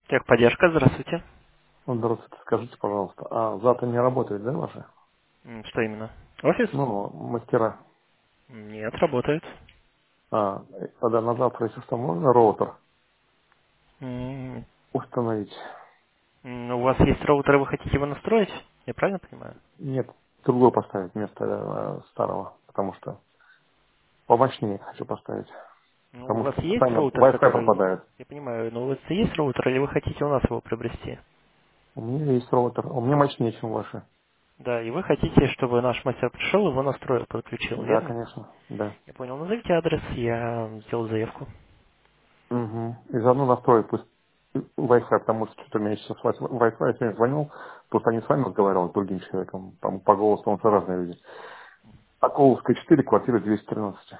Техподдержка, здравствуйте. Ну, здравствуйте, скажите, пожалуйста, а завтра не работает, да, ваши? Что именно? Офис? Ну, мастера. Нет, работает. Тогда на завтра, если что, можно роутер М, установить? У вас есть роутер, и вы хотите его настроить? Я правильно понимаю? Нет, другой поставить вместо старого, потому что помощнее хочу поставить. Ну, у Потому вас что есть постоянно роутер, Wi-Fi который... пропадает. Я понимаю, но у вас есть роутер, или вы хотите у нас его приобрести? У меня есть роутер, у меня мощнее, чем ваши. Да, и вы хотите, чтобы наш мастер пришел, его настроил, подключил, Да, верно? конечно, да. Я понял. Назовите адрес, я сделал заявку. Угу. И заодно настроить пусть Wi-Fi, потому что что-то у меня сейчас Wi-Fi, я сегодня звонил, просто не с вами разговаривал, с другим человеком, по голосу он разные люди. Околовская 4, квартира 213.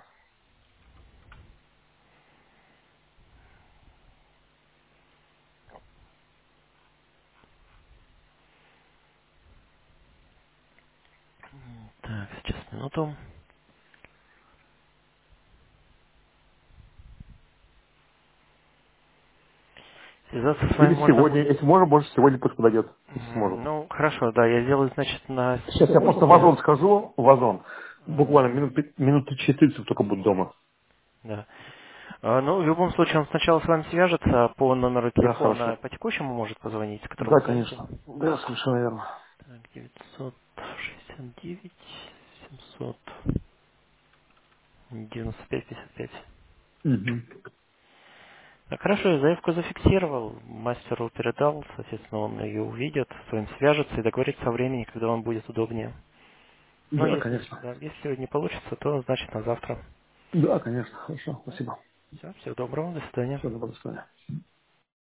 Так, сейчас, минуту. Связаться с вами Или можно сегодня, будет... если можно, больше сегодня пусть подойдет, если сможет. Ну, хорошо, да, я сделаю, значит, на Сейчас я просто в сегодня. Озон схожу, в Озон. Ага, Буквально минуты 30 только буду дома. да. Ну, в любом случае, он сначала с вами свяжется по номеру Да, телефона, хорошо. по текущему может позвонить, с которого Да, вы звоните. конечно. Да, совершенно верно. Так, 969 795 55. Мгм. Так, хорошо, я заявку зафиксировал, мастеру передал, соответственно, он ее увидит, с вами свяжется и договорится о времени, когда вам будет удобнее. Но Да, если, конечно. да, если не получится, то значит на завтра. Да, конечно. Хорошо, спасибо. Все, всего доброго, до свидания. Все, до свидания.